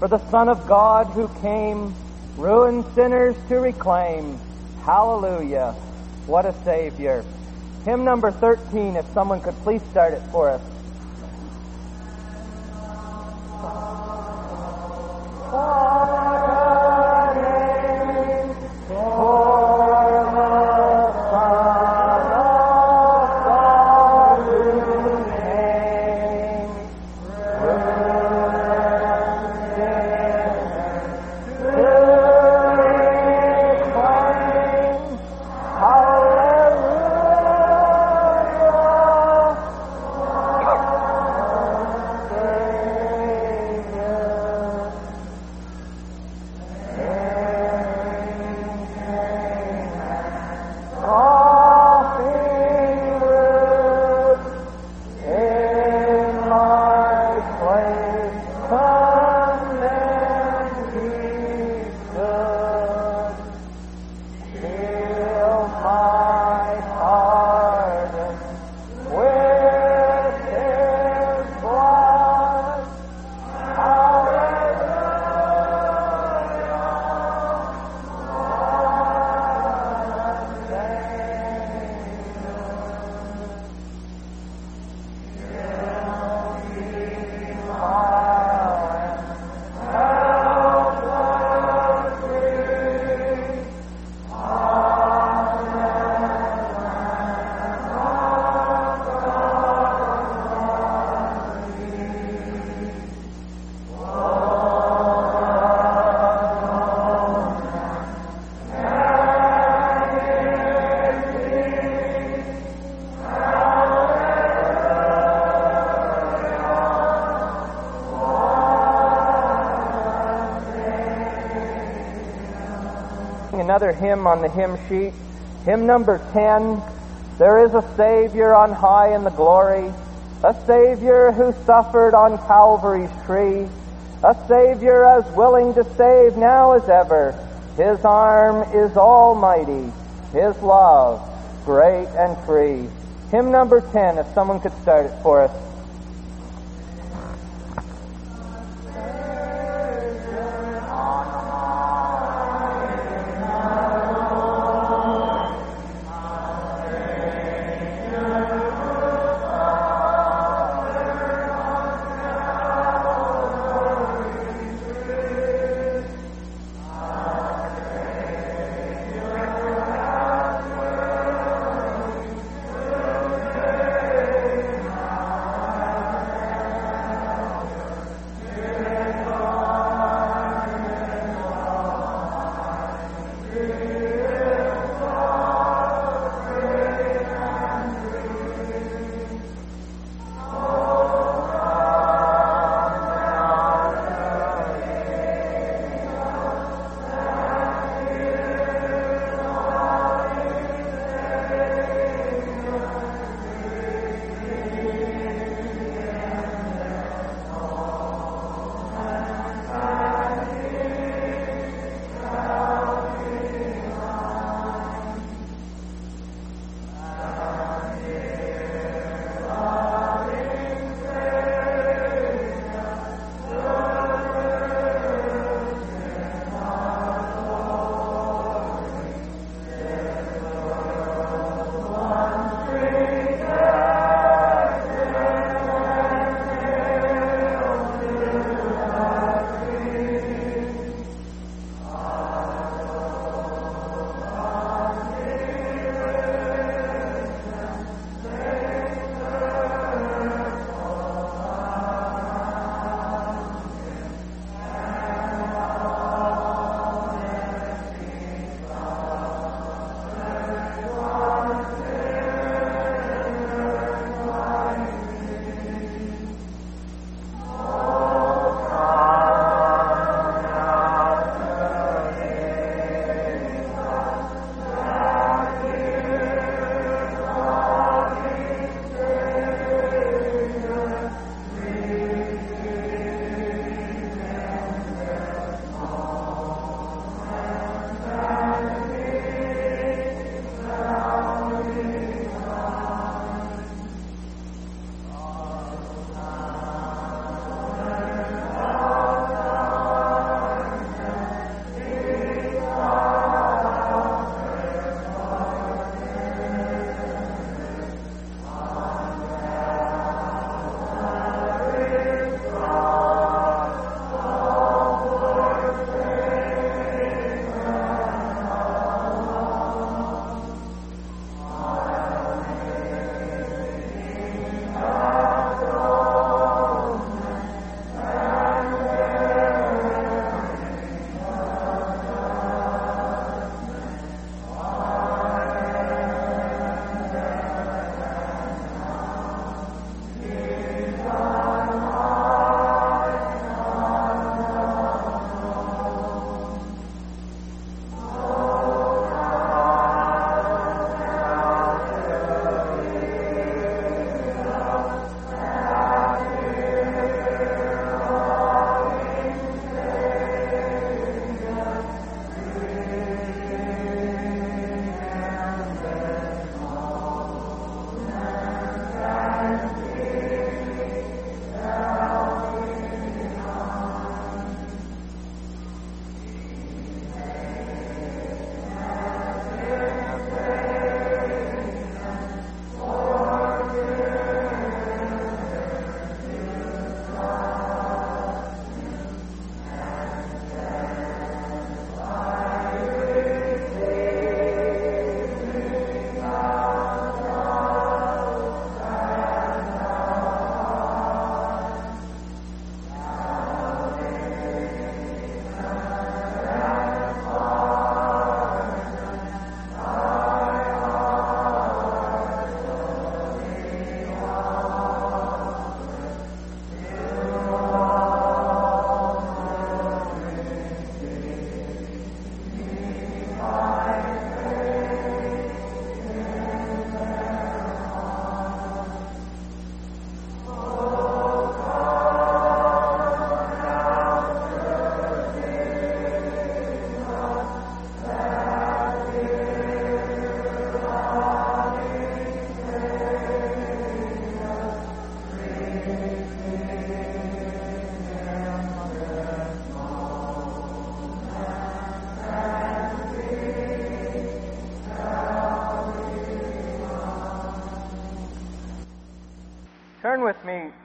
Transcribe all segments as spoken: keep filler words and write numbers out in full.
for the Son of God who came, ruined sinners to reclaim. Hallelujah. What a Savior. Hymn number thirteen, if someone could please start it for us. Another hymn on the hymn sheet, hymn number ten. There is a Savior on high in the glory, a Savior who suffered on Calvary's tree, a Savior as willing to save now as ever. His arm is almighty, His love great and free. Hymn number ten, if someone could start it for us.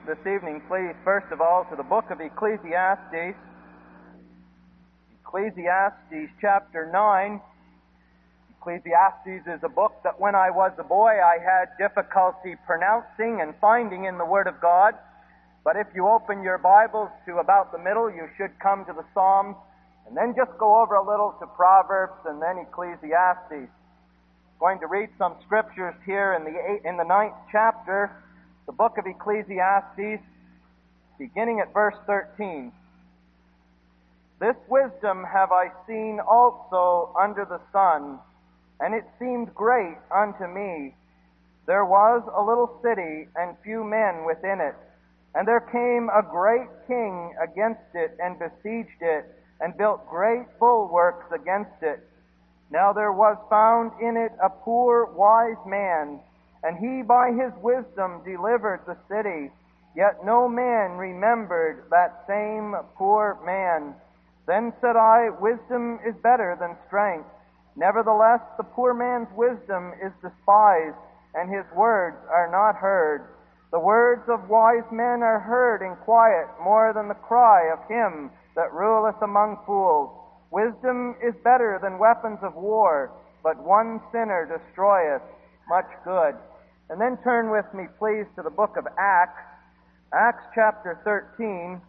this evening, please, first of all, to the book of Ecclesiastes. Ecclesiastes chapter nine. Ecclesiastes is a book that when I was a boy I had difficulty pronouncing and finding in the Word of God. But if you open your Bibles to about the middle, you should come to the Psalms, and then just go over a little to Proverbs and then Ecclesiastes. I'm going to read some scriptures here in the eight, in the ninth chapter, the book of Ecclesiastes, beginning at verse thirteen. This wisdom have I seen also under the sun, and it seemed great unto me. There was a little city, and few men within it. And there came a great king against it, and besieged it, and built great bulwarks against it. Now there was found in it a poor wise man, and he by his wisdom delivered the city. Yet no man remembered that same poor man. Then said I, Wisdom is better than strength. Nevertheless, the poor man's wisdom is despised, and his words are not heard. The words of wise men are heard in quiet more than the cry of him that ruleth among fools. Wisdom is better than weapons of war, but one sinner destroyeth much good. And then turn with me, please, to the book of Acts, Acts chapter thirteen.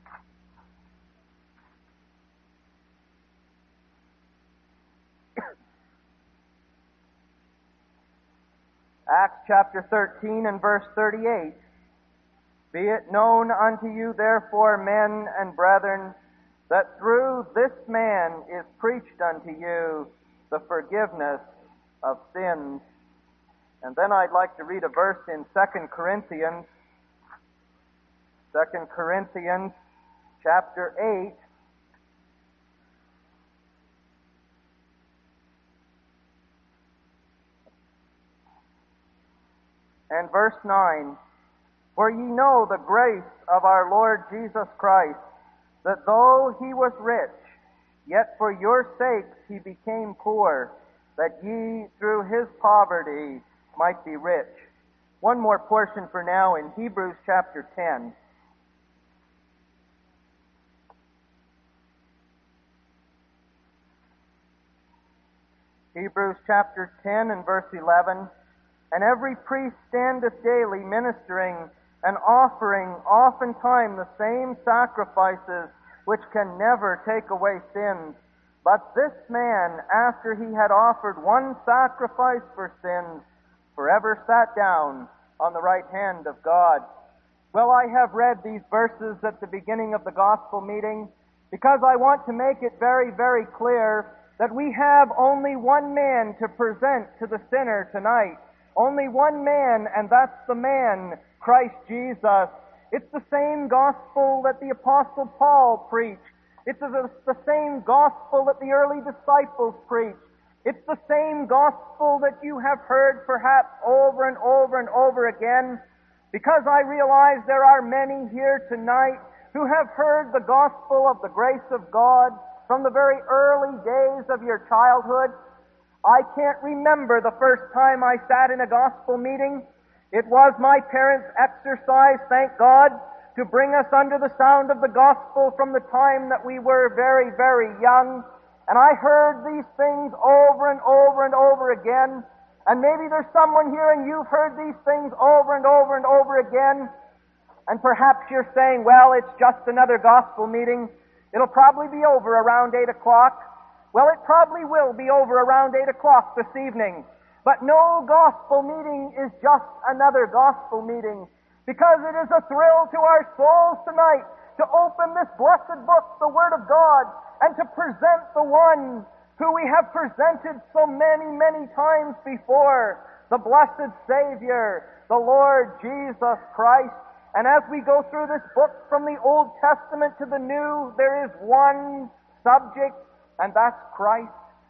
Acts chapter thirteen and verse thirty-eight. Be it known unto you, therefore, men and brethren, that through this man is preached unto you the forgiveness of sins. And then I'd like to read a verse in Second Corinthians, Second Corinthians chapter eight. And verse nine, For ye know the grace of our Lord Jesus Christ, that though he was rich, yet for your sakes he became poor, that ye through his poverty might be rich. One more portion for now in Hebrews chapter ten. Hebrews chapter ten and verse eleven. And every priest standeth daily ministering and offering oftentimes the same sacrifices which can never take away sins. But this man, after he had offered one sacrifice for sins, forever sat down on the right hand of God. Well, I have read these verses at the beginning of the gospel meeting because I want to make it very, very clear that we have only one man to present to the sinner tonight. Only one man, and that's the man, Christ Jesus. It's the same gospel that the Apostle Paul preached. It's the same gospel that the early disciples preached. It's the same gospel that you have heard perhaps over and over and over again, because I realize there are many here tonight who have heard the gospel of the grace of God from the very early days of your childhood. I can't remember the first time I sat in a gospel meeting. It was my parents' exercise, thank God, to bring us under the sound of the gospel from the time that we were very, very young. And I heard these things over and over and over again. And maybe there's someone here and you've heard these things over and over and over again. And perhaps you're saying, well, it's just another gospel meeting. It'll probably be over around eight o'clock. Well, it probably will be over around eight o'clock this evening. But no gospel meeting is just another gospel meeting, because it is a thrill to our souls tonight to open this blessed book, the Word of God, and to present the one who we have presented so many, many times before, the blessed Savior, the Lord Jesus Christ. And as we go through this book from the Old Testament to the New, there is one subject, and that's Christ.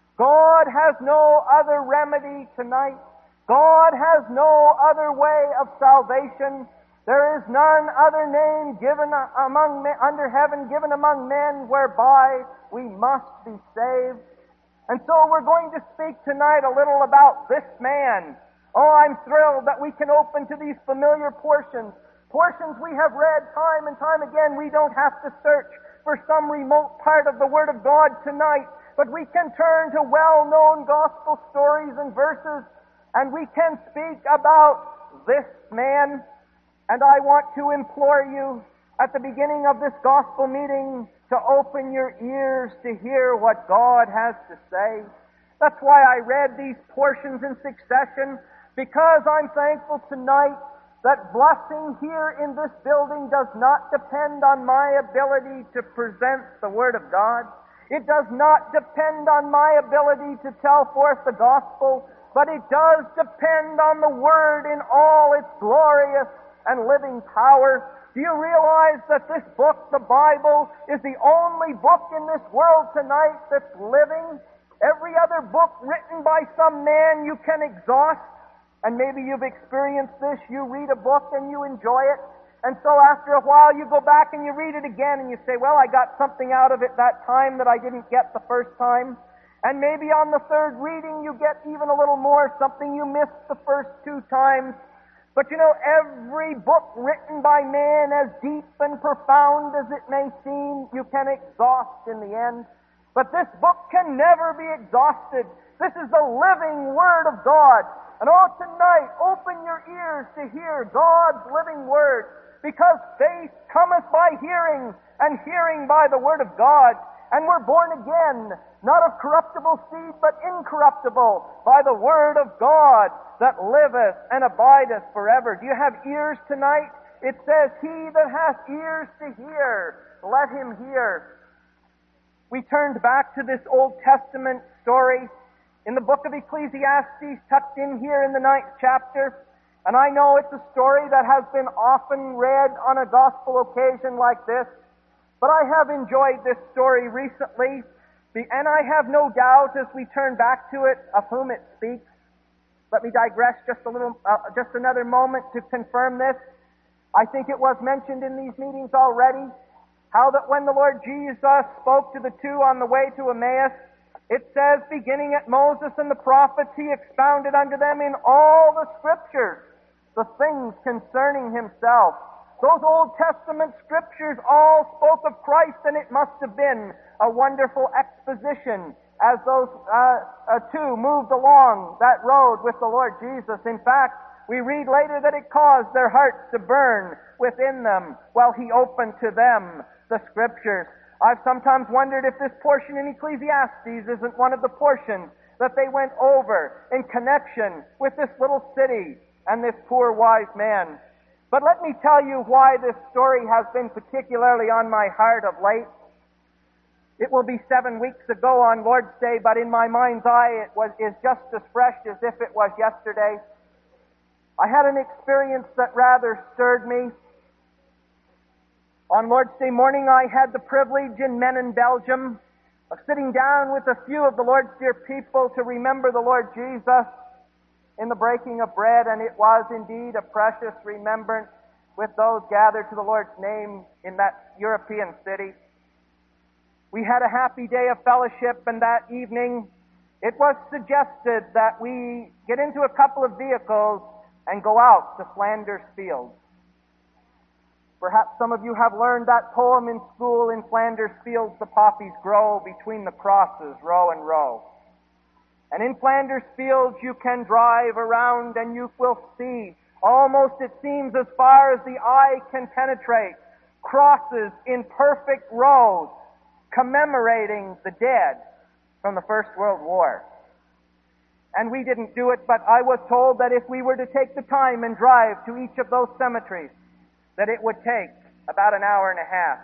God has no other remedy tonight. God has no other way of salvation. There is none other name given among men, under heaven given among men whereby we must be saved. And so we're going to speak tonight a little about this man. Oh, I'm thrilled that we can open to these familiar portions Portions we have read time and time again. We don't have to search for some remote part of the Word of God tonight, but we can turn to well-known gospel stories and verses, and we can speak about this man. And I want to implore you at the beginning of this gospel meeting to open your ears to hear what God has to say. That's why I read these portions in succession, because I'm thankful tonight that blessing here in this building does not depend on my ability to present the Word of God. It does not depend on my ability to tell forth the gospel, but it does depend on the Word in all its glorious and living power. Do you realize that this book, the Bible, is the only book in this world tonight that's living? Every other book written by some man you can exhaust, and maybe you've experienced this. You read a book and you enjoy it, and so after a while you go back and you read it again and you say, well, I got something out of it that time that I didn't get the first time. And maybe on the third reading you get even a little more, something you missed the first two times. But you know, every book written by man, as deep and profound as it may seem, you can exhaust in the end. But this book can never be exhausted. This is the living Word of God. And oh, tonight, open your ears to hear God's living Word, because faith cometh by hearing, and hearing by the Word of God. And we're born again, not of corruptible seed, but incorruptible, by the Word of God that liveth and abideth forever. Do you have ears tonight? It says, he that hath ears to hear, let him hear. We turned back to this Old Testament story in the book of Ecclesiastes, tucked in here in the ninth chapter. And I know it's a story that has been often read on a gospel occasion like this, but I have enjoyed this story recently, and I have no doubt as we turn back to it of whom it speaks. Let me digress just a little, uh, just another moment to confirm this. I think it was mentioned in these meetings already, how that when the Lord Jesus spoke to the two on the way to Emmaus, it says, beginning at Moses and the prophets, he expounded unto them in all the Scriptures the things concerning himself. Those Old Testament Scriptures all spoke of Christ, and it must have been a wonderful exposition as those uh, uh, two moved along that road with the Lord Jesus. In fact, we read later that it caused their hearts to burn within them while he opened to them the Scriptures. I've sometimes wondered if this portion in Ecclesiastes isn't one of the portions that they went over in connection with this little city and this poor wise man. But let me tell you why this story has been particularly on my heart of late. It will be seven weeks ago on Lord's Day, but in my mind's eye it was is just as fresh as if it was yesterday. I had an experience that rather stirred me. On Lord's Day morning I had the privilege in Menin, Belgium, of sitting down with a few of the Lord's dear people to remember the Lord Jesus in the breaking of bread, and it was indeed a precious remembrance with those gathered to the Lord's name in that European city. We had a happy day of fellowship, and that evening it was suggested that we get into a couple of vehicles and go out to Flanders Fields. Perhaps some of you have learned that poem in school. In Flanders Fields the poppies grow between the crosses, row and row. And in Flanders Fields you can drive around and you will see, almost it seems as far as the eye can penetrate, crosses in perfect rows commemorating the dead from the First World War. And we didn't do it, but I was told that if we were to take the time and drive to each of those cemeteries, that it would take about an hour and a half.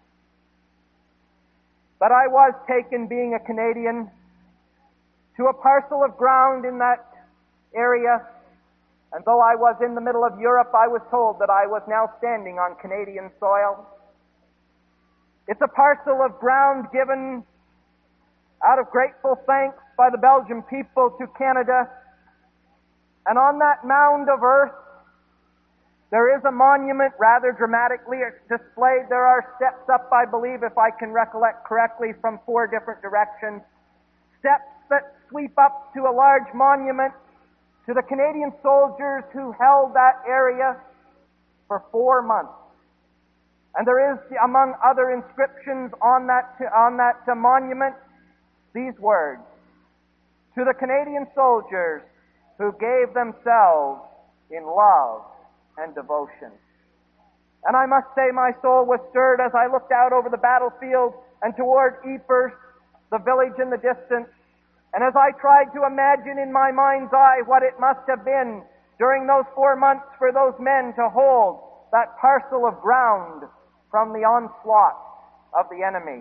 But I was taken, being a Canadian, to a parcel of ground in that area, and though I was in the middle of Europe, I was told that I was now standing on Canadian soil. It's a parcel of ground given out of grateful thanks by the Belgian people to Canada, and on that mound of earth there is a monument rather dramatically displayed. There are steps up, I believe, if I can recollect correctly, from four different directions. Steps that sweep up to a large monument to the Canadian soldiers who held that area. for four months. And there is, among other inscriptions on that, on that uh, monument, these words: "To the Canadian soldiers who gave themselves in love and devotion." And I must say my soul was stirred as I looked out over the battlefield and toward Ypres, the village in the distance, and as I tried to imagine in my mind's eye what it must have been during those four months for those men to hold that parcel of ground from the onslaught of the enemy.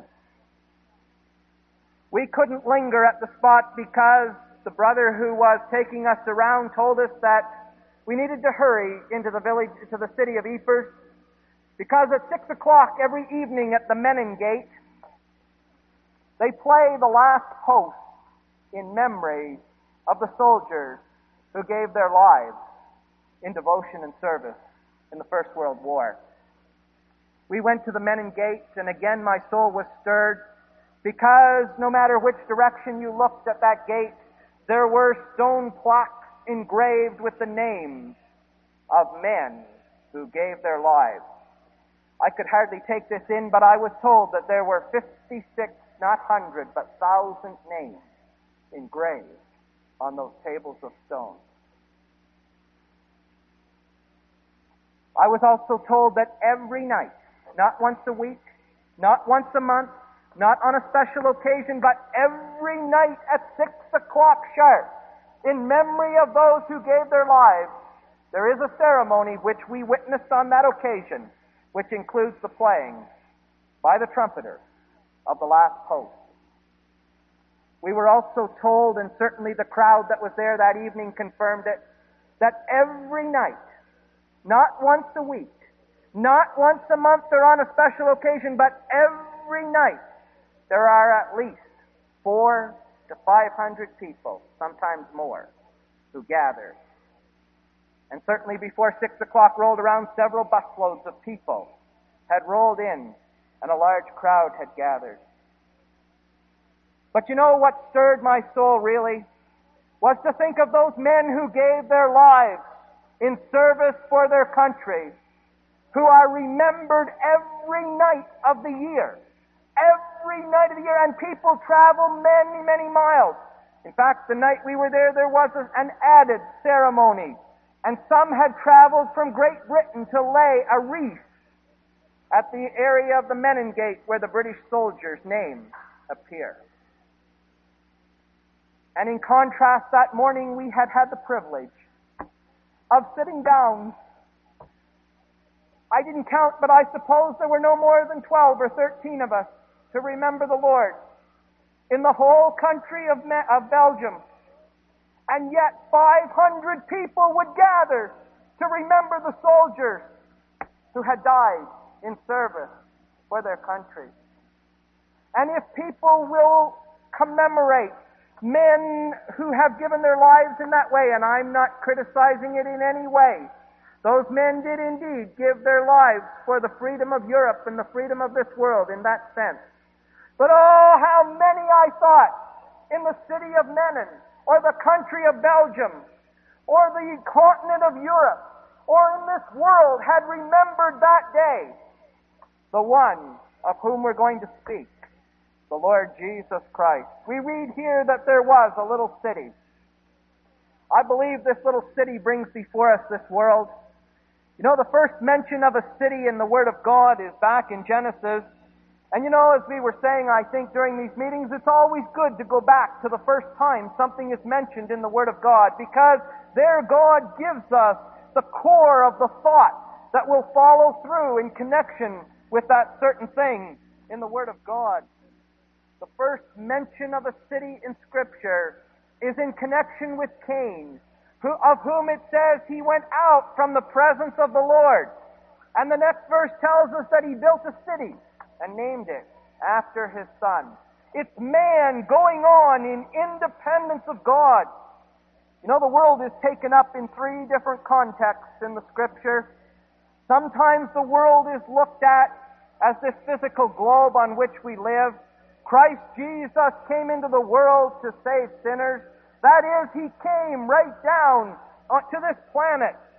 We couldn't linger at the spot because the brother who was taking us around told us that we needed to hurry into the village, to the city of Ypres, because at six o'clock every evening at the Menin Gate, they play the last post in memory of the soldiers who gave their lives in devotion and service in the First World War. We went to the Menin Gate, and again my soul was stirred, because no matter which direction you looked at that gate, there were stone plaques engraved with the names of men who gave their lives. I could hardly take this in, but I was told that there were fifty-six, not hundred, but thousand names engraved on those tables of stone. I was also told that every night, not once a week, not once a month, not on a special occasion, but every night at six o'clock sharp, in memory of those who gave their lives, there is a ceremony which we witnessed on that occasion, which includes the playing by the trumpeter of the last post. We were also told, and certainly the crowd that was there that evening confirmed it, that every night, not once a week, not once a month or on a special occasion, but every night, there are at least four to five hundred people, sometimes more, who gather. And certainly before six o'clock rolled around, several busloads of people had rolled in, and a large crowd had gathered. But you know what stirred my soul really? Was to think of those men who gave their lives in service for their country, who are remembered every night of the year. Every night of the year, and people travel many, many miles. In fact, the night we were there, there was an added ceremony, and some had traveled from Great Britain to lay a wreath at the area of the Menin Gate where the British soldiers' names appear. And in contrast, that morning we had had the privilege of sitting down. I didn't count, but I suppose there were no more than twelve or thirteen of us to remember the Lord in the whole country of, Me- of Belgium. And yet five hundred people would gather to remember the soldiers who had died in service for their country. And if people will commemorate men who have given their lives in that way, and I'm not criticizing it in any way, those men did indeed give their lives for the freedom of Europe and the freedom of this world in that sense. But oh, how many, I thought, in the city of Menin, or the country of Belgium, or the continent of Europe, or in this world had remembered that day the one of whom we're going to speak, the Lord Jesus Christ. We read here that there was a little city. I believe this little city brings before us this world. You know, the first mention of a city in the Word of God is back in Genesis. And you know, as we were saying, I think during these meetings, it's always good to go back to the first time something is mentioned in the Word of God, because there God gives us the core of the thought that will follow through in connection with that certain thing in the Word of God. The first mention of a city in Scripture is in connection with Cain, who, of whom it says he went out from the presence of the Lord. And the next verse tells us that he built a city and named it after his son. It's man going on in independence of God. You know, the world is taken up in three different contexts in the Scripture. Sometimes the world is looked at as this physical globe on which we live. Christ Jesus came into the world to save sinners. That is, he came right down to this planet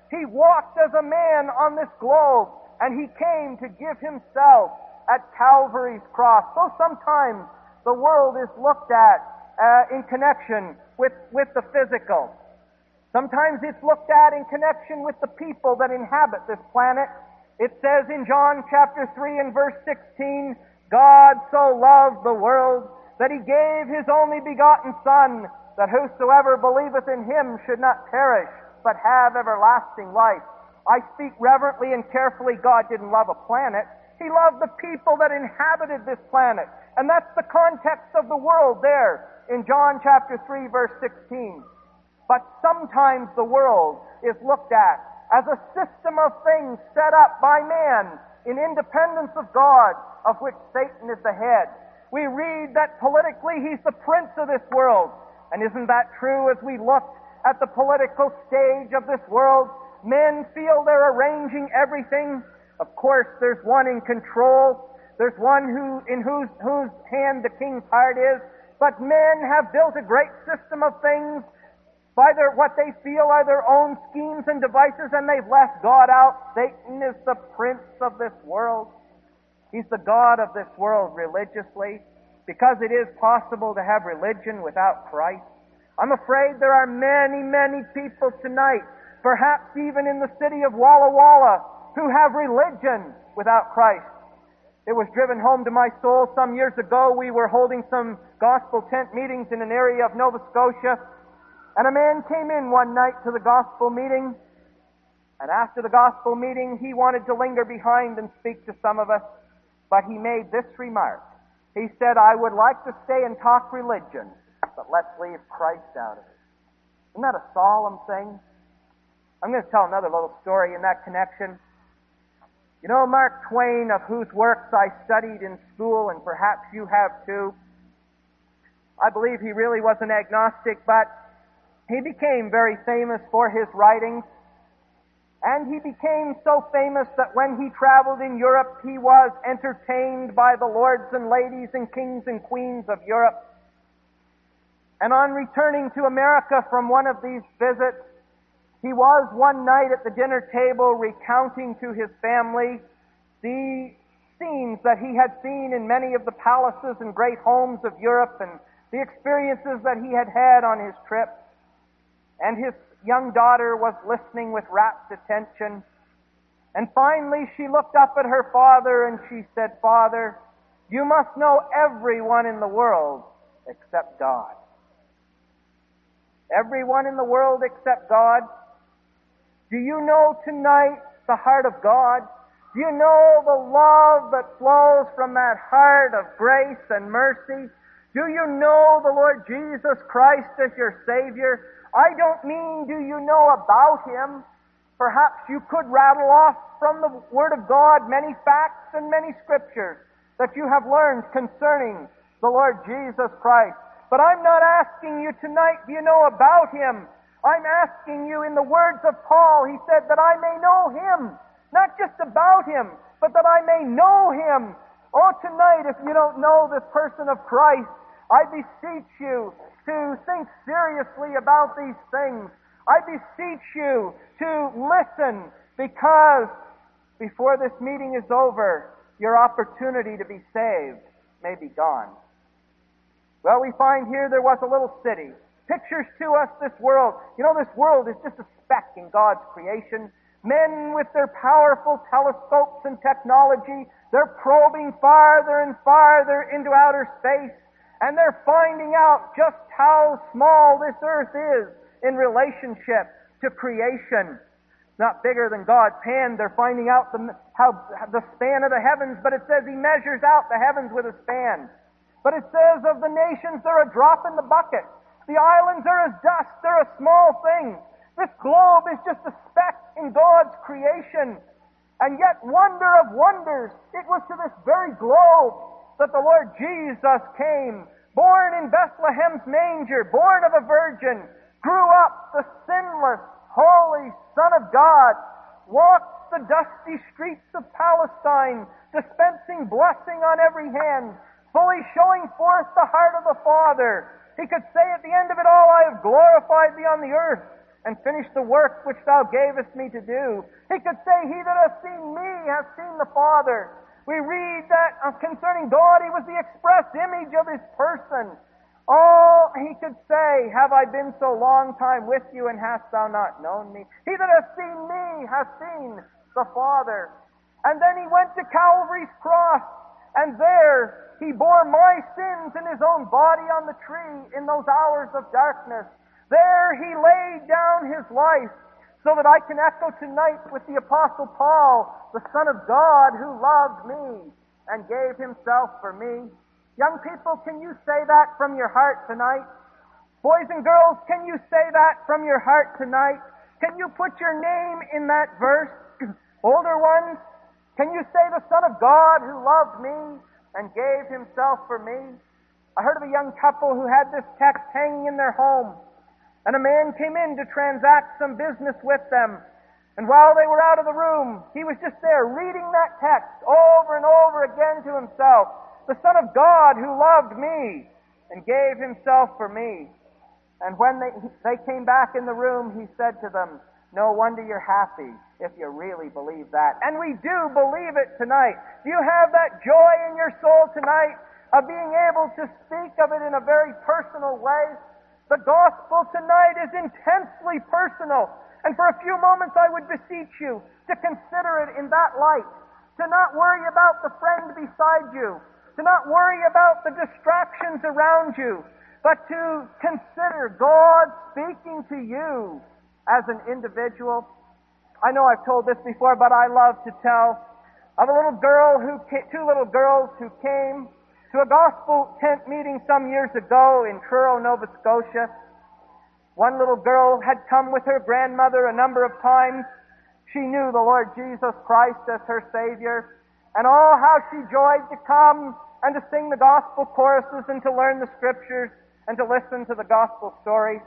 He walked as a man on this globe, and He came to give Himself at Calvary's cross. So sometimes the world is looked at uh, in connection with, with the physical. Sometimes it's looked at in connection with the people that inhabit this planet. It says in John chapter three and verse sixteen, God so loved the world that He gave His only begotten Son, that whosoever believeth in Him should not perish, but have everlasting life. I speak reverently and carefully. God didn't love a planet. He loved the people that inhabited this planet. And that's the context of the world there in John chapter three, verse sixteen. But sometimes the world is looked at as a system of things set up by man in independence of God, of which Satan is the head. We read that politically he's the prince of this world. And isn't that true as we look at the political stage of this world? Men feel they're arranging everything. Of course, there's one in control. There's one who in whose, whose hand the king's heart is. But men have built a great system of things by their, what they feel are their own schemes and devices, and they've left God out. Satan is the prince of this world. He's the god of this world religiously, because it is possible to have religion without Christ. I'm afraid there are many, many people tonight, perhaps even in the city of Walla Walla, who have religion without Christ. It was driven home to my soul some years ago. We were holding some gospel tent meetings in an area of Nova Scotia, and a man came in one night to the gospel meeting, and after the gospel meeting, he wanted to linger behind and speak to some of us, but he made this remark. He said, I would like to stay and talk religion, but let's leave Christ out of it. Isn't that a solemn thing? I'm going to tell another little story in that connection. You know Mark Twain, of whose works I studied in school, and perhaps you have too. I believe he really was an agnostic, but he became very famous for his writings. And he became so famous that when he traveled in Europe, he was entertained by the lords and ladies and kings and queens of Europe. And on returning to America from one of these visits, he was one night at the dinner table recounting to his family the scenes that he had seen in many of the palaces and great homes of Europe and the experiences that he had had on his trip. And his young daughter was listening with rapt attention. And finally she looked up at her father and she said, Father, you must know everyone in the world except God. Everyone in the world except God. Do you know tonight the heart of God? Do you know the love that flows from that heart of grace and mercy? Do you know the Lord Jesus Christ as your Savior? I don't mean do you know about Him. Perhaps you could rattle off from the Word of God many facts and many scriptures that you have learned concerning the Lord Jesus Christ. But I'm not asking you tonight, do you know about Him? I'm asking you in the words of Paul. He said that I may know Him. Not just about Him, but that I may know Him. Oh, tonight, if you don't know this person of Christ, I beseech you to think seriously about these things. I beseech you to listen, because before this meeting is over, your opportunity to be saved may be gone. Well, we find here there was a little city. Pictures to us this world. You know, this world is just a speck in God's creation. Men with their powerful telescopes and technology, they're probing farther and farther into outer space. And they're finding out just how small this earth is in relationship to creation. Not bigger than God's hand. They're finding out the, how the span of the heavens, but it says He measures out the heavens with a span. But it says of the nations, they're a drop in the bucket. The islands are as dust. They're a small thing. This globe is just a speck in God's creation. And yet, wonder of wonders, it was to this very globe that the Lord Jesus came, born in Bethlehem's manger, born of a virgin, grew up the sinless, holy Son of God, walked the dusty streets of Palestine, dispensing blessing on every hand, fully showing forth the heart of the Father. He could say at the end of it all, I have glorified thee on the earth. and finish the work which thou gavest me to do. He could say, he that hath seen me hath seen the Father. We read that uh, concerning God, he was the express image of his person. Oh, he could say, have I been so long time with you, and hast thou not known me? He that hath seen me hath seen the Father. And then he went to Calvary's cross, and there he bore my sins in his own body on the tree in those hours of darkness. There he laid down his life, so that I can echo tonight with the Apostle Paul, the Son of God who loved me and gave himself for me. Young people, can you say that from your heart tonight? Boys and girls, can you say that from your heart tonight? Can you put your name in that verse? Older ones, can you say the Son of God who loved me and gave himself for me? I heard of a young couple who had this text hanging in their home. And a man came in to transact some business with them. And while they were out of the room, he was just there reading that text over and over again to himself. The Son of God who loved me and gave himself for me. And when they, they came back in the room, he said to them, no wonder you're happy if you really believe that. And we do believe it tonight. Do you have that joy in your soul tonight of being able to speak of it in a very personal way? The gospel tonight is intensely personal. And for a few moments I would beseech you to consider it in that light. To not worry about the friend beside you. To not worry about the distractions around you. But to consider God speaking to you as an individual. I know I've told this before, but I love to tell of a little girl who, two little girls who came to a gospel tent meeting some years ago in Truro, Nova Scotia. One little girl had come with her grandmother a number of times. She knew the Lord Jesus Christ as her Savior. And oh, how she joyed to come and to sing the gospel choruses and to learn the Scriptures and to listen to the gospel stories.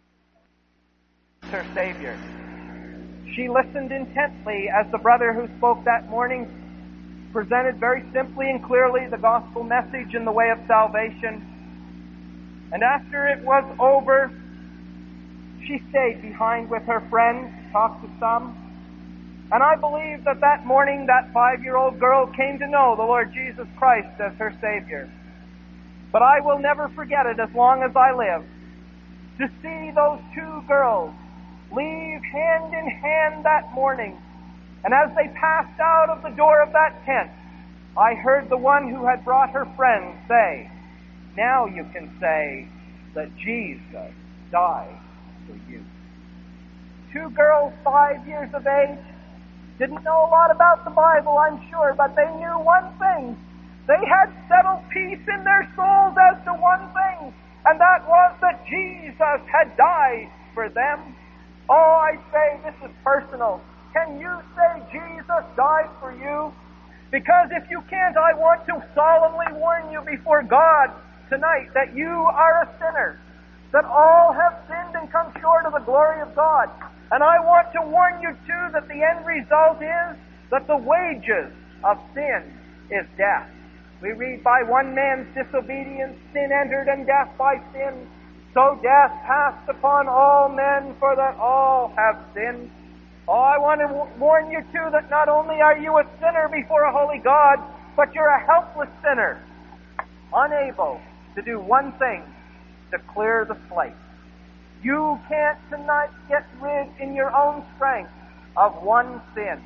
Her Savior. She listened intently as the brother who spoke that morning presented very simply and clearly the gospel message in the way of salvation. And after it was over, she stayed behind with her friends, talked to some. And I believe that that morning that five-year-old girl came to know the Lord Jesus Christ as her Savior. But I will never forget it as long as I live, to see those two girls leave hand in hand that morning. And as they passed out of the door of that tent, I heard the one who had brought her friend say, now you can say that Jesus died for you. Two girls, five years of age, didn't know a lot about the Bible, I'm sure, but they knew one thing. They had settled peace in their souls as to one thing, and that was that Jesus had died for them. Oh, I say this is personal. Can you say Jesus died for you? Because if you can't, I want to solemnly warn you before God tonight that you are a sinner, that all have sinned and come short of the glory of God. And I want to warn you too that the end result is that the wages of sin is death. We read, by one man's disobedience sin entered, and death by sin. So death passed upon all men, for that all have sinned. Oh, I want to w- warn you too that not only are you a sinner before a holy God, but you're a helpless sinner, unable to do one thing, to clear the slate. You can't tonight get rid in your own strength of one sin.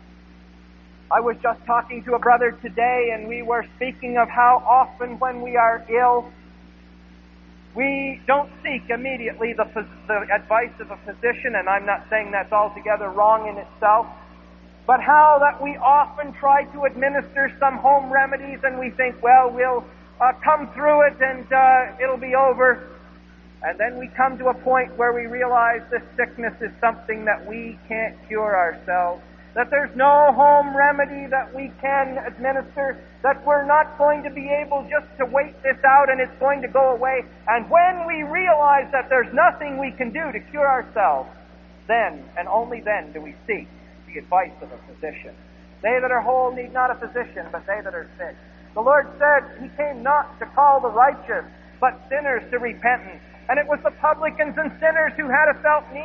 I was just talking to a brother today, and we were speaking of how often when we are ill, we don't seek immediately the, the advice of a physician, and I'm not saying that's altogether wrong in itself, but how that we often try to administer some home remedies, and we think, well, we'll uh, come through it and uh, it'll be over. And then we come to a point where we realize this sickness is something that we can't cure ourselves, that there's no home remedy that we can administer, that we're not going to be able just to wait this out and it's going to go away. And when we realize that there's nothing we can do to cure ourselves, then and only then do we seek the advice of a physician. They that are whole need not a physician, but they that are sick. The Lord said He came not to call the righteous, but sinners to repentance. And it was the publicans and sinners who had a felt need.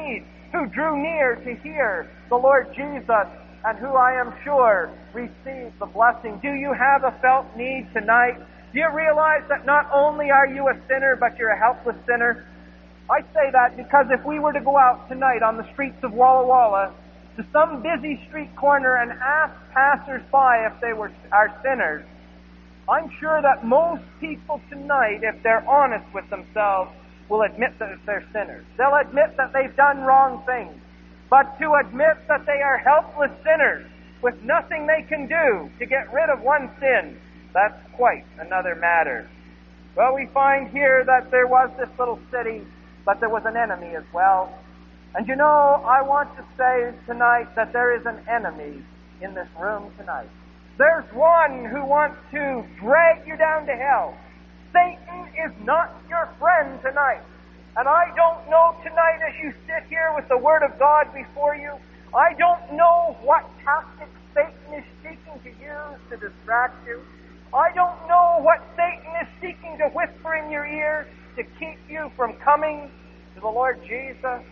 who drew near to hear the Lord Jesus, and who I am sure received the blessing. Do you have a felt need tonight? Do you realize that not only are you a sinner, but you're a helpless sinner? I say that because if we were to go out tonight on the streets of Walla Walla to some busy street corner and ask passers-by if they were are sinners, I'm sure that most people tonight, if they're honest with themselves, will admit that they're sinners. They'll admit that they've done wrong things. But to admit that they are helpless sinners with nothing they can do to get rid of one sin, that's quite another matter. Well, we find here that there was this little city, but there was an enemy as well. And you know, I want to say tonight that there is an enemy in this room tonight. There's one who wants to drag you down to hell. Satan is not your friend tonight. And I don't know tonight as you sit here with the Word of God before you, I don't know what tactics Satan is seeking to use to distract you. I don't know what Satan is seeking to whisper in your ear to keep you from coming to the Lord Jesus.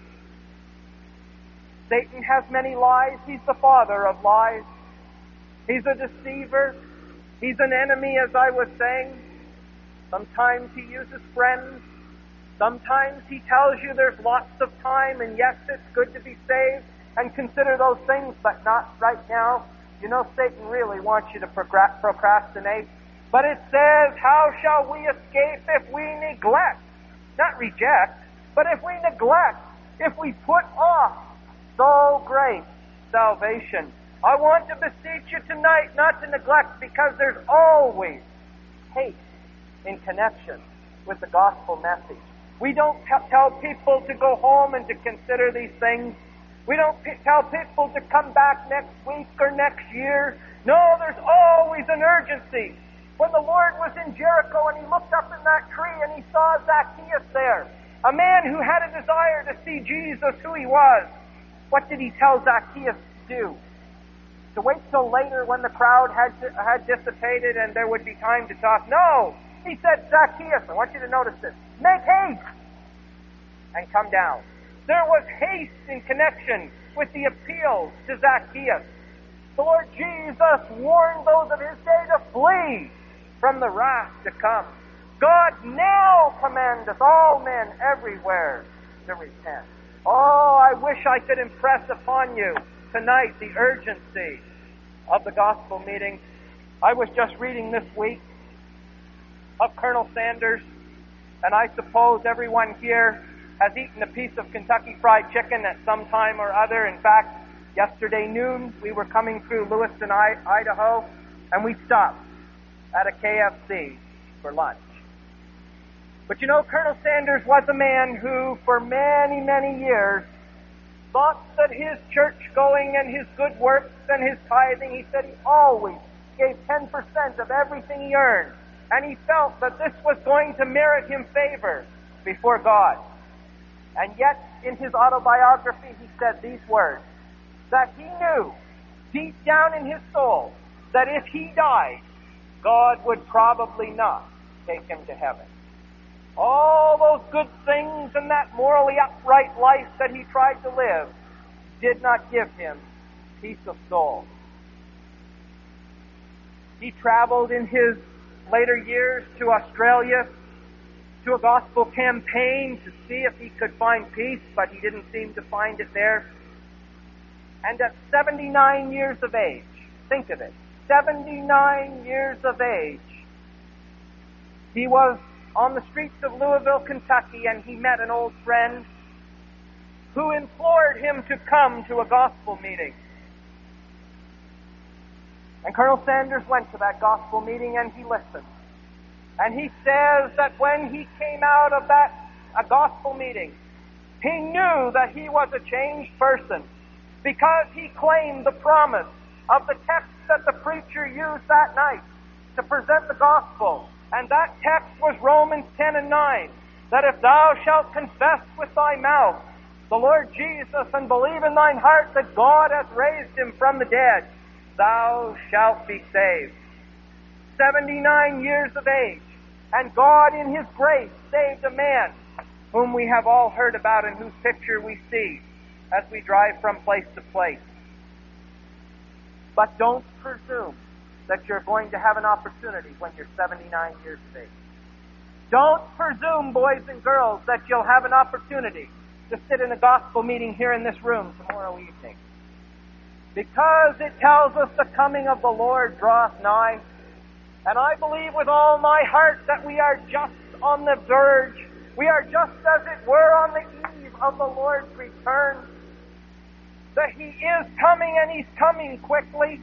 Satan has many lies. He's the father of lies. He's a deceiver. He's an enemy, as I was saying. Sometimes he uses friends. Sometimes he tells you there's lots of time, and yes, it's good to be saved and consider those things, but not right now. You know, Satan really wants you to procrastinate. But it says, how shall we escape if we neglect? Not reject, but if we neglect, if we put off so great salvation. I want to beseech you tonight not to neglect, because there's always hate in connection with the gospel message. We don't t- tell people to go home and to consider these things. We don't p- tell people to come back next week or next year. No, there's always an urgency. When the Lord was in Jericho and he looked up in that tree and he saw Zacchaeus there, a man who had a desire to see Jesus, who he was, what did he tell Zacchaeus to do? To wait till later when the crowd had had dissipated and there would be time to talk? No! He said, Zacchaeus, I want you to notice this, make haste and come down. There was haste in connection with the appeal to Zacchaeus. The Lord Jesus warned those of his day to flee from the wrath to come. God now commandeth all men everywhere to repent. Oh, I wish I could impress upon you tonight the urgency of the gospel meeting. I was just reading this week of Colonel Sanders, and I suppose everyone here has eaten a piece of Kentucky Fried Chicken at some time or other. In fact, yesterday noon we were coming through Lewiston, Idaho, and we stopped at a K F C for lunch. But you know, Colonel Sanders was a man who, for many, many years, thought that his church-going and his good works and his tithing, he said he always gave ten percent of everything he earned. And he felt that this was going to merit him favor before God. And yet, in his autobiography, he said these words, that he knew, deep down in his soul, that if he died, God would probably not take him to heaven. All those good things and that morally upright life that he tried to live did not give him peace of soul. He traveled in his later years to Australia to a gospel campaign to see if he could find peace, but he didn't seem to find it there. And at seventy-nine years of age, think of it, seventy-nine years of age, he was on the streets of Louisville, Kentucky, and he met an old friend who implored him to come to a gospel meeting. And Colonel Sanders went to that gospel meeting and he listened. And he says that when he came out of that a gospel meeting, he knew that he was a changed person because he claimed the promise of the text that the preacher used that night to present the gospel. And that text was Romans ten and nine, that if thou shalt confess with thy mouth the Lord Jesus and believe in thine heart that God hath raised him from the dead, thou shalt be saved. seventy-nine years of age, and God in his grace saved a man whom we have all heard about and whose picture we see as we drive from place to place. But don't presume that you're going to have an opportunity when you're seventy-nine years of age. Don't presume, boys and girls, that you'll have an opportunity to sit in a gospel meeting here in this room tomorrow evening. Because it tells us the coming of the Lord draweth nigh. And I believe with all my heart that we are just on the verge. We are just, as it were, on the eve of the Lord's return. That He is coming, and He's coming quickly.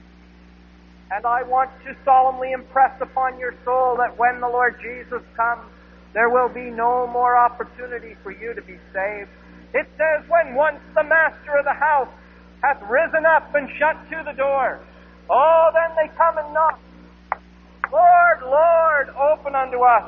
And I want to solemnly impress upon your soul that when the Lord Jesus comes, there will be no more opportunity for you to be saved. It says, when once the master of the house hath risen up and shut to the door, oh, then they come and knock. Lord, Lord, open unto us.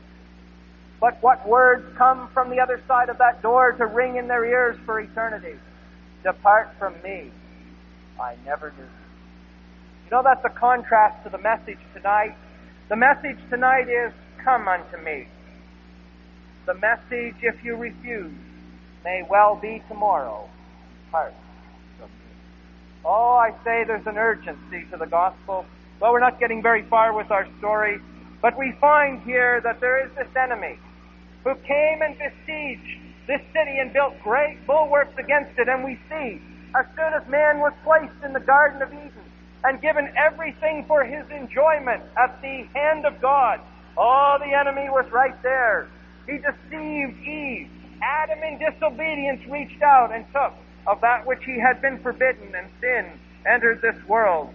But what words come from the other side of that door to ring in their ears for eternity? Depart from me, I never knew. You know, that's a contrast to the message tonight. The message tonight is, come unto me. The message, if you refuse, may well be tomorrow, depart from me. Oh, I say there's an urgency to the gospel. Well, we're not getting very far with our story, but we find here that there is this enemy who came and besieged this city and built great bulwarks against it. And we see, as soon as man was placed in the Garden of Eden and given everything for his enjoyment at the hand of God, oh, the enemy was right there. He deceived Eve. Adam, in disobedience, reached out and took of that which he had been forbidden, and sin entered this world.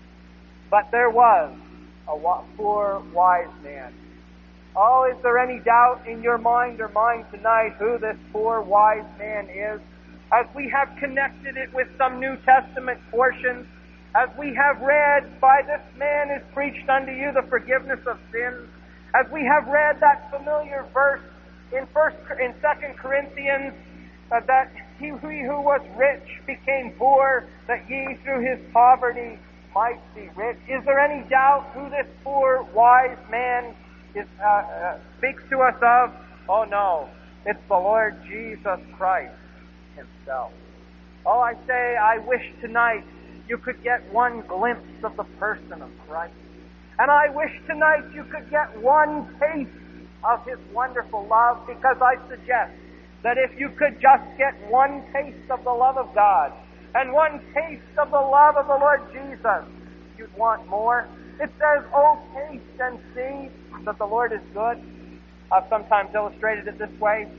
But there was a poor wise man. Oh, is there any doubt in your mind or mine tonight who this poor wise man is? As we have connected it with some New Testament portions, as we have read, by this man is preached unto you the forgiveness of sins, as we have read that familiar verse in First in Second Corinthians, uh, that he, he who was rich became poor, that ye through his poverty might be rich. Is there any doubt who this poor wise man is, uh, uh, speaks to us of? Oh no, it's the Lord Jesus Christ Himself. Oh, I say, I wish tonight you could get one glimpse of the person of Christ. And I wish tonight you could get one taste of His wonderful love, because I suggest that if you could just get one taste of the love of God and one taste of the love of the Lord Jesus, you'd want more. It says, oh, taste and see that the Lord is good. I've sometimes illustrated it this way.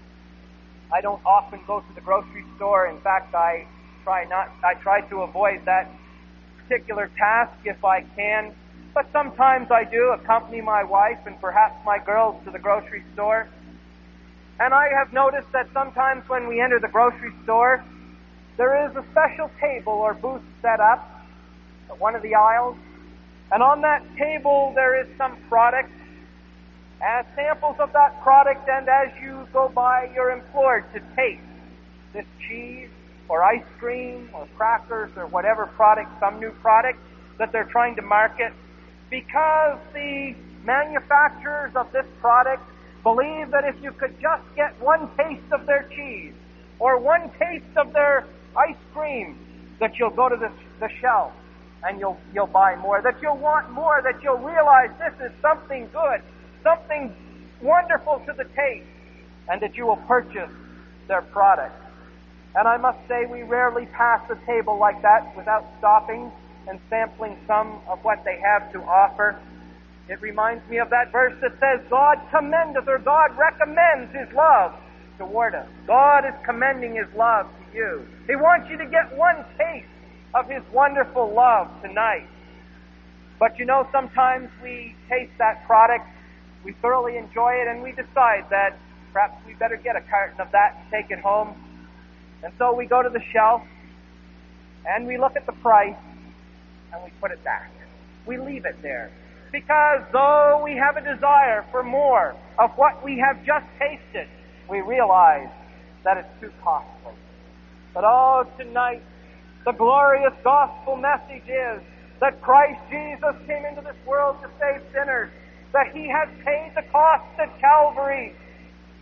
I don't often go to the grocery store. In fact, I try not. I try to avoid that particular task if I can. But sometimes I do accompany my wife and perhaps my girls to the grocery store. And I have noticed that sometimes when we enter the grocery store, there is a special table or booth set up at one of the aisles. And on that table there is some product, and samples of that product, and as you go by, you're implored to taste this cheese or ice cream or crackers or whatever product, some new product that they're trying to market, because the manufacturers of this product believe that if you could just get one taste of their cheese or one taste of their ice cream, that you'll go to the, the shelf and you'll you'll buy more, that you'll want more, that you'll realize this is something good, something wonderful to the taste, and that you will purchase their product. And I must say, we rarely pass a table like that without stopping and sampling some of what they have to offer. It reminds me of that verse that says, God commendeth, or God recommends His love toward us. God is commending His love to you. He wants you to get one taste of His wonderful love tonight. But you know, sometimes we taste that product, we thoroughly enjoy it, and we decide that perhaps we better get a carton of that and take it home. And so we go to the shelf, and we look at the price, and we put it back. We leave it there. Because though we have a desire for more of what we have just tasted, we realize that it's too costly. But oh, tonight, the glorious gospel message is that Christ Jesus came into this world to save sinners, that He has paid the cost at Calvary,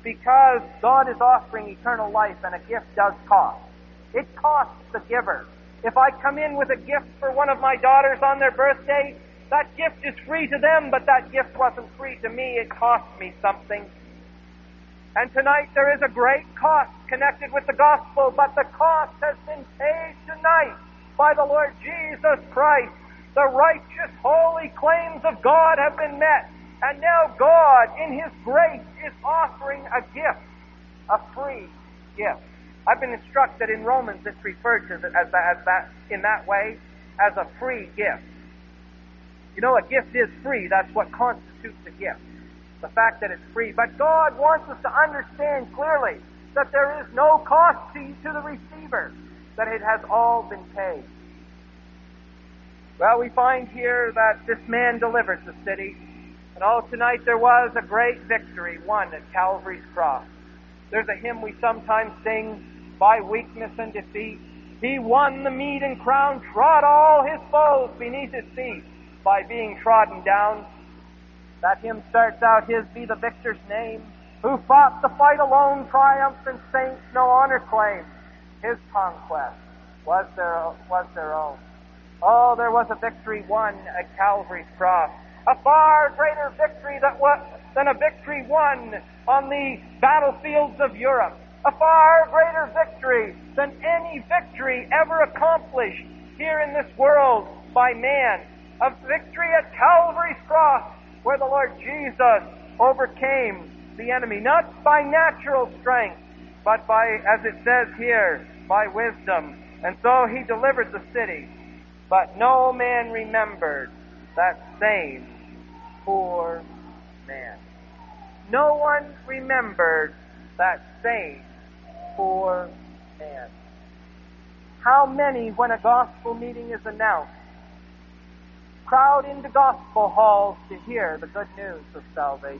because God is offering eternal life, and a gift does cost. It costs the giver. If I come in with a gift for one of my daughters on their birthday, that gift is free to them, but that gift wasn't free to me. It cost me something. And tonight there is a great cost connected with the gospel, but the cost has been paid tonight by the Lord Jesus Christ. The righteous, holy claims of God have been met. And now God, in His grace, is offering a gift, a free gift. I've been instructed in Romans it's referred to as that, as that, in that way, as a free gift. You know, a gift is free. That's what constitutes a gift. The fact that it's free. But God wants us to understand clearly that there is no cost to, to the receiver, that it has all been paid. Well, we find here that this man delivered the city. And oh, tonight there was a great victory won at Calvary's cross. There's a hymn we sometimes sing, by weakness and defeat. He won the meed and crown, trod all his foes beneath his feet by being trodden down. That hymn starts out, His be the victor's name, who fought the fight alone, triumphant saints no honor claim. His conquest was their, was their own. Oh, there was a victory won at Calvary's cross. A far greater victory that was, than a victory won on the battlefields of Europe. A far greater victory than any victory ever accomplished here in this world by man. A victory at Calvary's cross where the Lord Jesus overcame the enemy, not by natural strength, but by, as it says here, by wisdom. And so He delivered the city. But no man remembered that same poor man. No one remembered that same poor man. How many, when a gospel meeting is announced, crowd into gospel halls to hear the good news of salvation?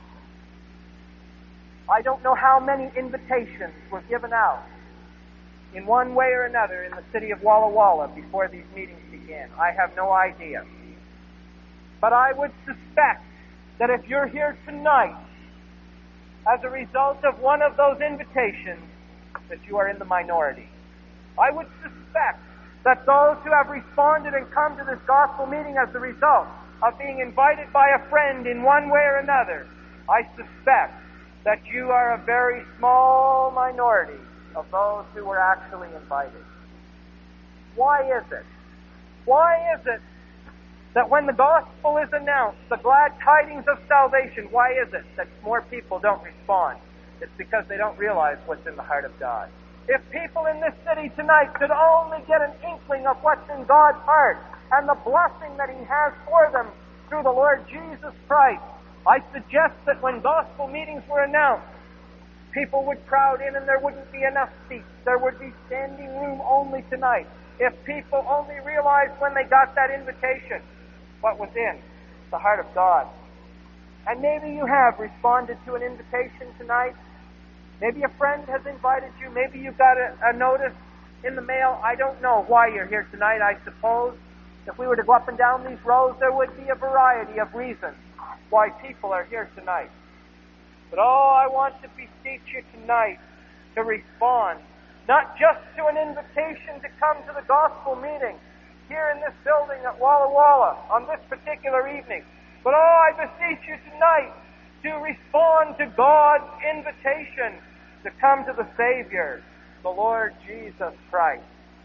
I don't know how many invitations were given out in one way or another in the city of Walla Walla before these meetings began. I have no idea. But I would suspect that if you're here tonight as a result of one of those invitations, that you are in the minority. I would suspect that those who have responded and come to this gospel meeting as a result of being invited by a friend in one way or another, I suspect that you are a very small minority of those who were actually invited. Why is it? Why is it that when the gospel is announced, the glad tidings of salvation, why is it that more people don't respond? It's because they don't realize what's in the heart of God. If people in this city tonight could only get an inkling of what's in God's heart and the blessing that He has for them through the Lord Jesus Christ, I suggest that when gospel meetings were announced, people would crowd in and there wouldn't be enough seats. There would be standing room only tonight. If people only realized when they got that invitation what was in the heart of God. And maybe you have responded to an invitation tonight. Maybe a friend has invited you. Maybe you got a, a notice in the mail. I don't know why you're here tonight. I suppose if we were to go up and down these rows, there would be a variety of reasons why people are here tonight. But oh, I want to beseech you tonight to respond, not just to an invitation to come to the gospel meeting here in this building at Walla Walla on this particular evening, but oh, I beseech you tonight to respond to God's invitation to come to the Savior, the Lord Jesus Christ.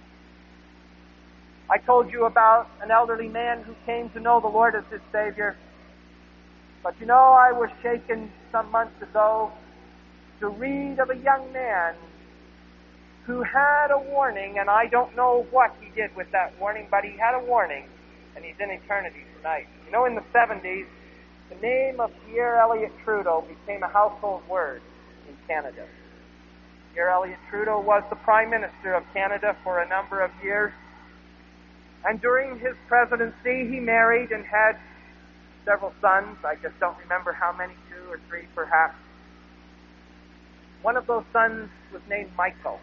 I told you about an elderly man who came to know the Lord as his Savior. But you know, I was shaken some months ago to read of a young man who had a warning, and I don't know what he did with that warning, but he had a warning, and he's in eternity tonight. You know, in the seventies, the name of Pierre Elliott Trudeau became a household word in Canada. Pierre Elliott Trudeau was the Prime Minister of Canada for a number of years, and during his presidency, he married and had several sons. I just don't remember how many, two or three perhaps. One of those sons was named Michael.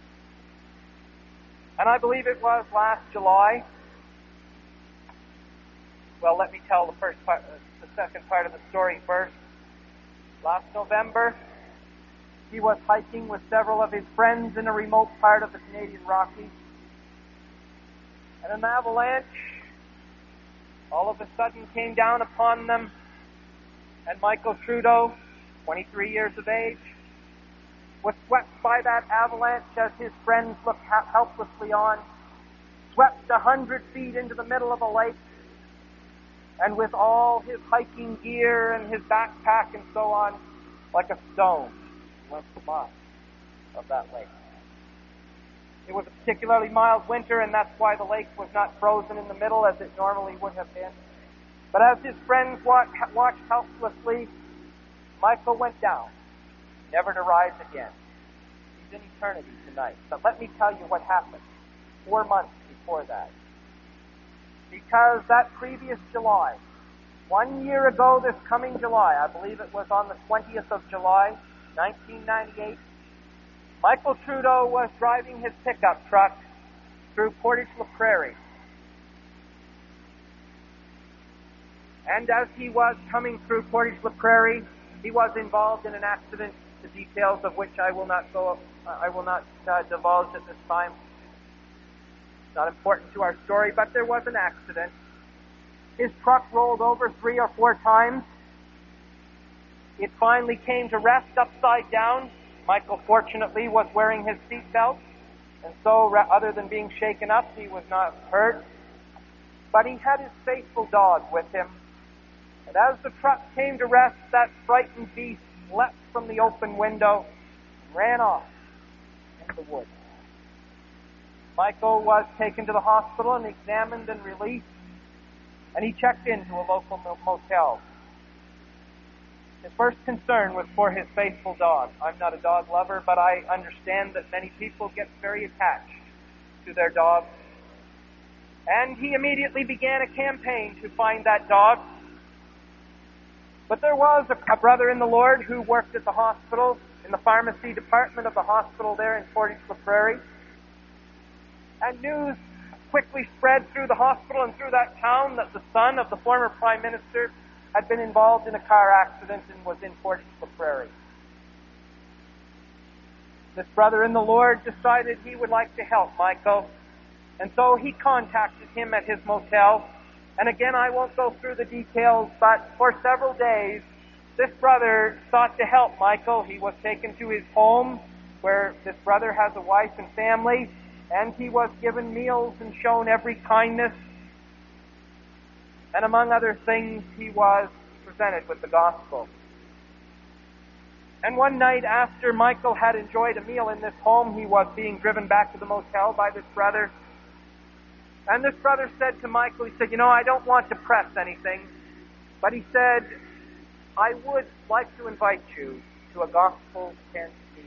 And I believe it was last July. Well, let me tell the first part, the second part of the story first. Last November, He was hiking with several of his friends in a remote part of the Canadian Rockies. And an avalanche all of a sudden came down upon them, and Michael Trudeau, twenty-three years of age, was swept by that avalanche as his friends looked helplessly on, swept a hundred feet into the middle of a lake, and with all his hiking gear and his backpack and so on, like a stone, he went to the bottom of that lake. It was a particularly mild winter, and that's why the lake was not frozen in the middle as it normally would have been. But as his friends watched, watched helplessly, Michael went down, never to rise again. He's in eternity tonight. But let me tell you what happened four months before that. Because that previous July, one year ago this coming July, I believe it was on the twentieth of July, nineteen ninety-eight, Michael Trudeau was driving his pickup truck through Portage-la Prairie. And as he was coming through Portage-la Prairie, he was involved in an accident, the details of which I will not go, uh, I will not uh, divulge at this time. It's not important to our story, but there was an accident. His truck rolled over three or four times. It finally came to rest upside down. Michael, fortunately, was wearing his seatbelt, and so, other than being shaken up, he was not hurt. But he had his faithful dog with him. And as the truck came to rest, that frightened beast leapt from the open window and ran off into the woods. Michael was taken to the hospital and examined and released, and he checked into a local motel. His first concern was for his faithful dog. I'm not a dog lover, but I understand that many people get very attached to their dogs. And he immediately began a campaign to find that dog. But there was a, a brother in the Lord who worked at the hospital, in the pharmacy department of the hospital there in Portage-la Prairie. And news quickly spread through the hospital and through that town that the son of the former Prime Minister had been involved in a car accident and was in Portage-la Prairie. This brother in the Lord decided he would like to help Michael, and so he contacted him at his motel. And again, I won't go through the details, but for several days, this brother sought to help Michael. He was taken to his home, where this brother has a wife and family, and he was given meals and shown every kindness. And among other things, he was presented with the gospel. And one night after Michael had enjoyed a meal in this home, he was being driven back to the motel by this brother. And this brother said to Michael, he said, you know, I don't want to press anything, but he said, I would like to invite you to a gospel tent meeting.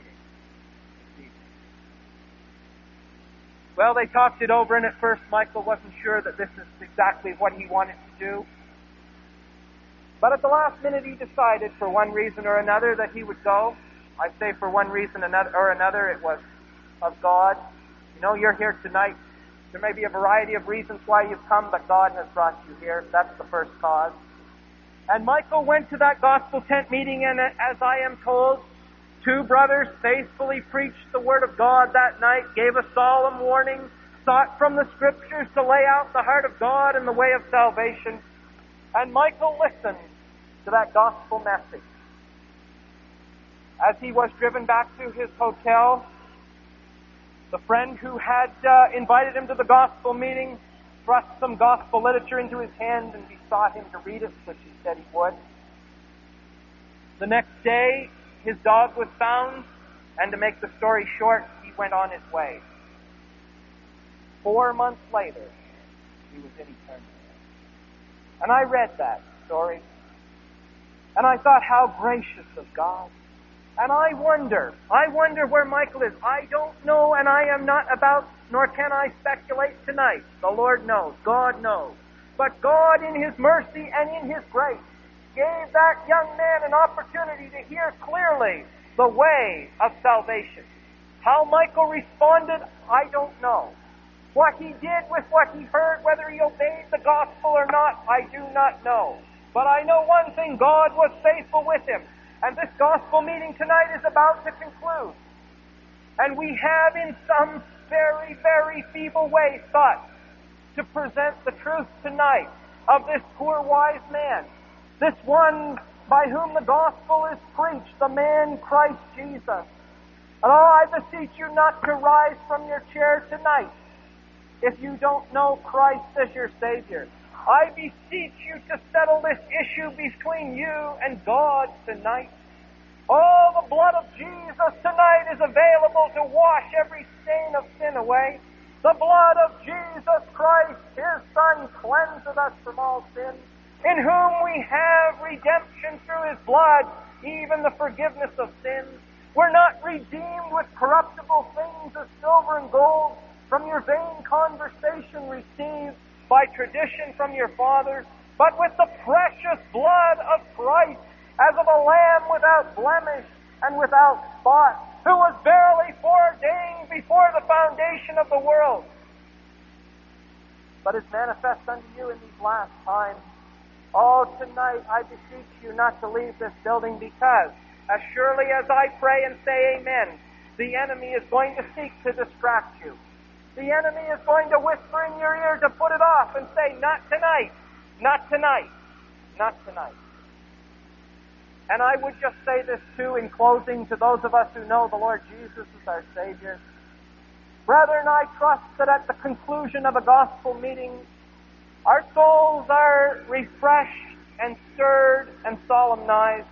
Well, they talked it over, and at first Michael wasn't sure that this is exactly what he wanted to do. But at the last minute, he decided, for one reason or another, that he would go. I say for one reason or another, it was of God. You know, you're here tonight. There may be a variety of reasons why you've come, but God has brought you here. That's the first cause. And Michael went to that gospel tent meeting, and as I am told, two brothers faithfully preached the Word of God that night, gave a solemn warning, sought from the Scriptures to lay out the heart of God and the way of salvation. And Michael listened to that gospel message. As he was driven back to his hotel, the friend who had uh, invited him to the gospel meeting thrust some gospel literature into his hand and besought him to read it, which he said he would. The next day, his dog was found, and to make the story short, he went on his way. Four months later, he was in eternity. And I read that story, and I thought, how gracious of God. And I wonder, I wonder where Michael is. I don't know, and I am not about, nor can I speculate tonight. The Lord knows, God knows. But God, in His mercy and in His grace, gave that young man an opportunity to hear clearly the way of salvation. How Michael responded, I don't know. What he did with what he heard, whether he obeyed the gospel or not, I do not know. But I know one thing, God was faithful with him. And this gospel meeting tonight is about to conclude. And we have in some very, very feeble way sought to present the truth tonight of this poor wise man, this one by whom the gospel is preached, the man Christ Jesus. And oh, I beseech you not to rise from your chair tonight if you don't know Christ as your Savior. I beseech you to settle this issue between you and God tonight. Oh, the blood of Jesus tonight is available to wash every stain of sin away. The blood of Jesus Christ, His Son, cleanseth us from all sin, in whom we have redemption through His blood, even the forgiveness of sins. We're not redeemed with corruptible things as silver and gold from your vain conversation received by tradition from your fathers, but with the precious blood of Christ, as of a lamb without blemish and without spot, who was verily foreordained before the foundation of the world, but is manifest unto you in these last times. Oh, tonight I beseech you not to leave this building, because as surely as I pray and say amen, the enemy is going to seek to distract you. The enemy is going to whisper in your ear to put it off and say, not tonight, not tonight, not tonight. And I would just say this too in closing to those of us who know the Lord Jesus as our Savior. Brethren, I trust that at the conclusion of a gospel meeting, our souls are refreshed and stirred and solemnized.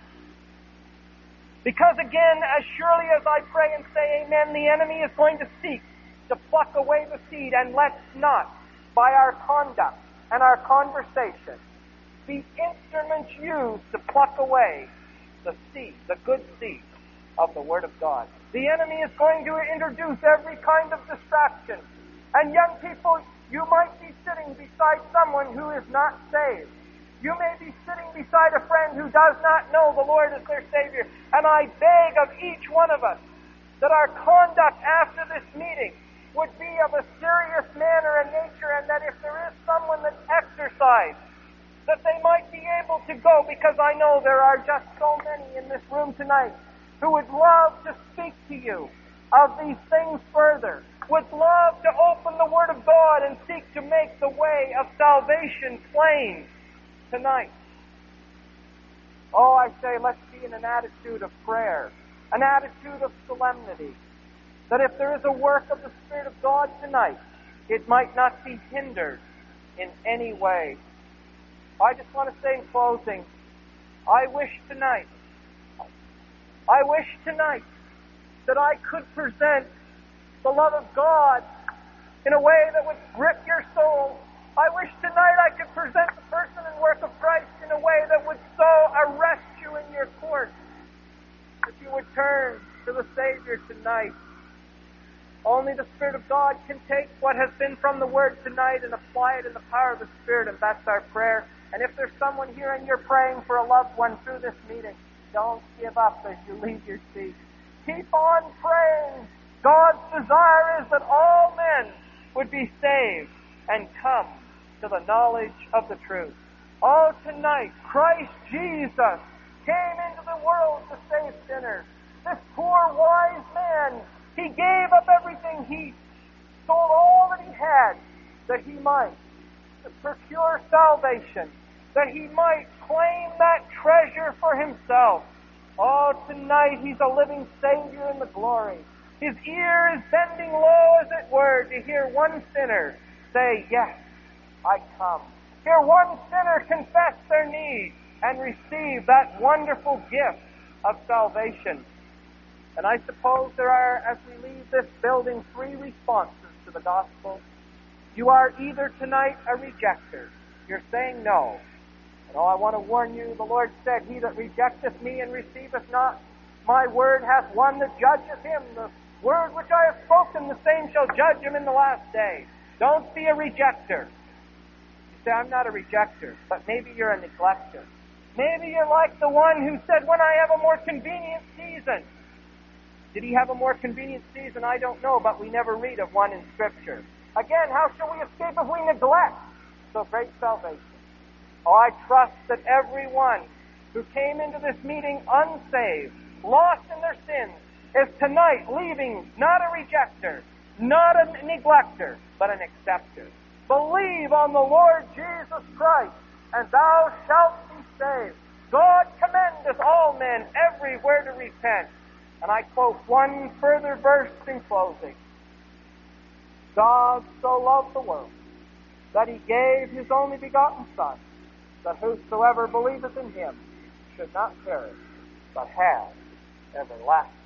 Because again, as surely as I pray and say amen, the enemy is going to seek to pluck away the seed, and let's not, by our conduct and our conversation, be instruments used to pluck away the seed, the good seed of the Word of God. The enemy is going to introduce every kind of distraction. And young people, you might be sitting beside someone who is not saved. You may be sitting beside a friend who does not know the Lord as their Savior. And I beg of each one of us that our conduct after this meeting would be of a serious manner and nature, and that if there is someone that's exercised, that they might be able to go, because I know there are just so many in this room tonight who would love to speak to you of these things further, would love to open the Word of God and seek to make the way of salvation plain tonight. Oh, I say, let's be in an attitude of prayer, an attitude of solemnity, that if there is a work of the Spirit of God tonight, it might not be hindered in any way. I just want to say in closing, I wish tonight, I wish tonight that I could present the love of God in a way that would grip your soul. I wish tonight I could present the person and work of Christ in a way that would so arrest you in your course that you would turn to the Savior tonight. Only the Spirit of God can take what has been from the Word tonight and apply it in the power of the Spirit, and that's our prayer. And if there's someone here and you're praying for a loved one through this meeting, don't give up as you leave your seat. Keep on praying. God's desire is that all men would be saved and come to the knowledge of the truth. Oh, tonight, Christ Jesus came into the world to save sinners. This poor wise man, he gave up everything. He sold all that he had that he might procure salvation, that he might claim that treasure for himself. Oh, tonight he's a living Savior in the glory. His ear is bending low, as it were, to hear one sinner say, yes, I come. Hear one sinner confess their need and receive that wonderful gift of salvation. And I suppose there are, as we leave this building, three responses to the gospel. You are either tonight a rejecter. You're saying no. And oh, I want to warn you, the Lord said, he that rejecteth me and receiveth not my word hath one that judgeth him. The word which I have spoken, the same shall judge him in the last day. Don't be a rejecter. You say, I'm not a rejecter, but maybe you're a neglecter. Maybe you're like the one who said, when I have a more convenient season. Did he have a more convenient season? I don't know, but we never read of one in Scripture. Again, how shall we escape if we neglect so great salvation? Oh, I trust that everyone who came into this meeting unsaved, lost in their sins, is tonight leaving not a rejecter, not a neglecter, but an acceptor. Believe on the Lord Jesus Christ, and thou shalt be saved. God commendeth all men everywhere to repent. And I quote one further verse in closing. God so loved the world that he gave his only begotten Son, that whosoever believeth in him should not perish, but have everlasting